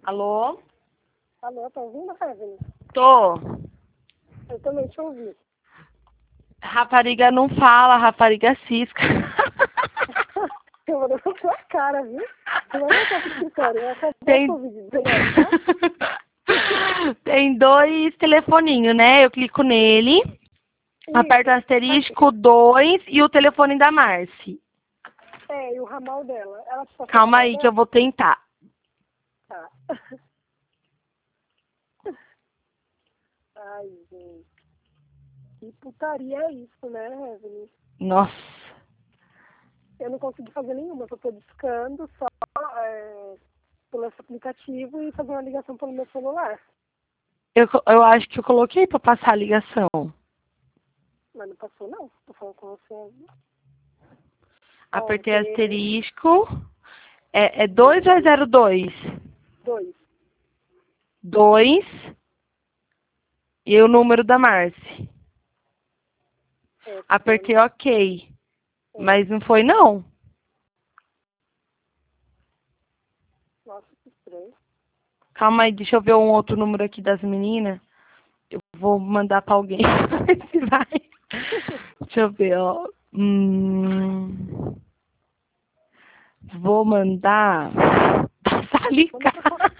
Alô? Alô, tá ouvindo, Evelyn? Tô. Eu também te ouvi. Rapariga não fala, rapariga cisca. Eu vou dar na sua cara, viu? Você vai voltar pro escritório. Eu acabei Tem... com o Covid-19, tá? Tem dois telefoninhos, né? Eu clico nele, aperto o Isso. asterisco 2 e o telefone da Marci. É, e o ramal dela. Ela te passou o Calma ramal aí que eu dela? vou tentar. Tá. Ai, gente. Que putaria é isso, né, Evelyn? Nossa. Eu não consegui fazer nenhuma. Eu tô discando só pelo esse aplicativo e fazer uma ligação pelo meu celular. Eu acho que eu coloquei pra passar a ligação. Mas não passou, não. Tô falando com você aí. Apertei asterisco. É 2 ou é 02? 2. 2 e o número da Marci. Apertei OK. Mas não foi, não. Nossa, que estranho. Calma aí, deixa eu ver um outro número aqui das meninas. Eu vou mandar pra alguém. Se vai. Deixa eu ver, ó. Vou mandar passar a ligar.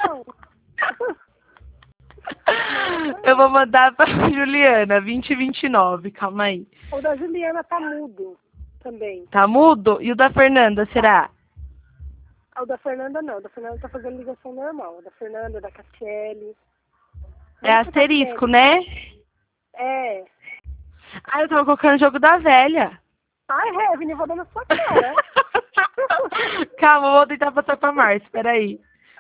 Eu vou mandar pra Juliana, 2029. Calma aí. O da Juliana tá mudo também. Tá mudo? E o da Fernanda, será? O da Fernanda não. O da Fernanda tá fazendo ligação normal. O da Fernanda, da Catiele. É asterisco, né? É. Ah, eu tava colocando o jogo da velha. Ai, Revne, vou dar na sua cara. Calma, vou tentar passar pra Márcia, peraí.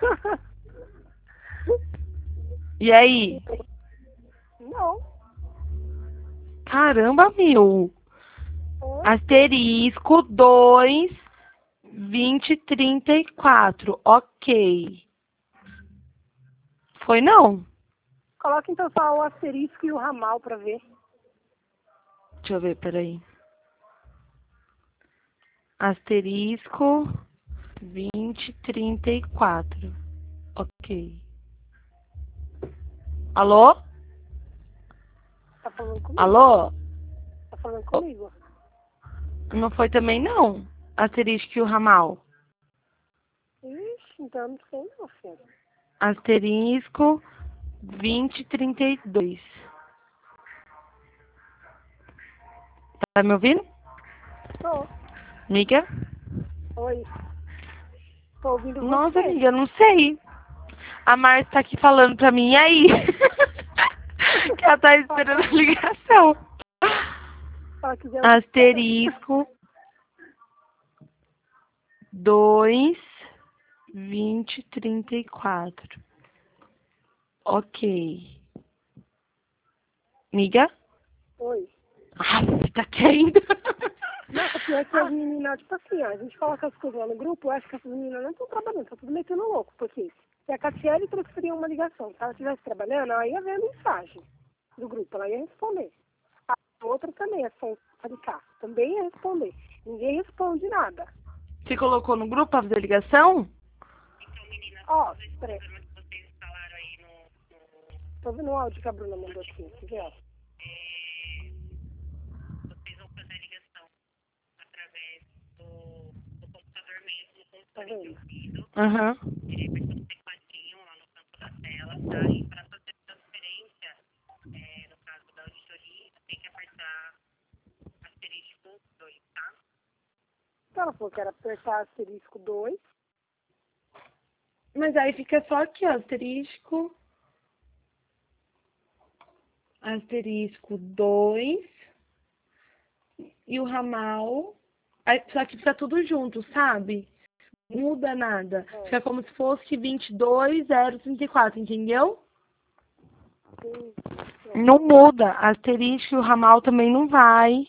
E aí? Não. Caramba, meu. Asterisco 2, 2034. Ok. Foi não? Coloca então só o asterisco e o ramal pra ver. Deixa eu ver, peraí. Asterisco 2034. Ok. Alô? Tá falando comigo? Alô? Tá falando comigo? Não foi também não. Asterisco e o ramal. Ixi, então não sei não, filho. Asterisco 2032. Tá me ouvindo? Tô. Amiga? Oi. Tô ouvindo Nossa, você. amiga, eu não sei. A Márcia tá aqui falando pra mim, e aí? Que ela tá esperando a ligação. Asterisco 2, 2034. Ok. Amiga? Oi. Ai, tá querendo. Não, pior que as meninas, tipo assim, ó, a gente coloca as coisas lá no grupo, eu acho que essas meninas não estão trabalhando, estão tudo metendo louco, porque se a Catiele transferir uma ligação, se ela estivesse trabalhando, ela ia ver a mensagem do grupo, ela ia responder. A outra também, a Faricar, também ia responder. Ninguém responde nada. Você colocou no grupo a fazer ligação? Ó, peraí. Tô ouvindo o áudio que a Bruna mandou aqui, quer ver, ó. Tá vendo? Aham. Então ela falou que era apertar asterisco 2. Mas aí fica só aqui, ó, asterisco. Asterisco 2. E o ramal. Aí, só que fica tudo junto, sabe? Não muda nada. Fica como se fosse 22034, entendeu? Sim. Não muda. Asterisco e o ramal também não vai.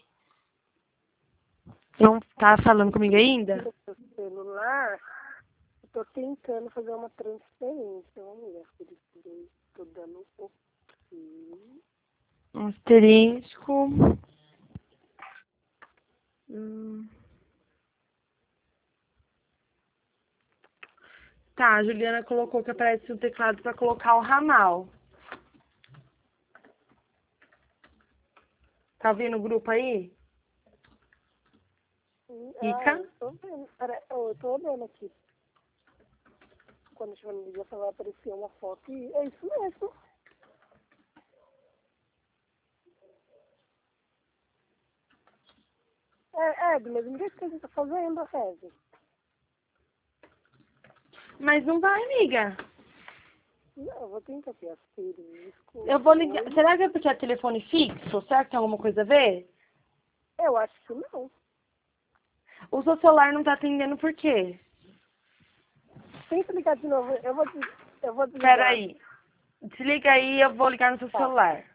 Não tá falando comigo ainda? No celular, eu tô tentando fazer uma transferência. Vamos ver se eles tô dando um pouquinho. Asterisco. Tá, a Juliana colocou que aparece um teclado pra colocar o ramal. Tá vendo o grupo aí? Ica? Eu tô vendo. Eu tô olhando aqui. Quando tiver no ligação vai aparecer uma foto e é isso mesmo. Do mesmo jeito que a gente tá fazendo, Reze. Mas não vai, amiga. Não, eu vou tentar aqui, asterisco. Eu vou ligar. Será que é porque é telefone fixo? Será que tem alguma coisa a ver? Eu acho que não. O seu celular não tá atendendo por quê? Tenta ligar de novo. Eu vou desligar. Pera aí. Desliga aí, eu vou ligar no seu Tá. celular.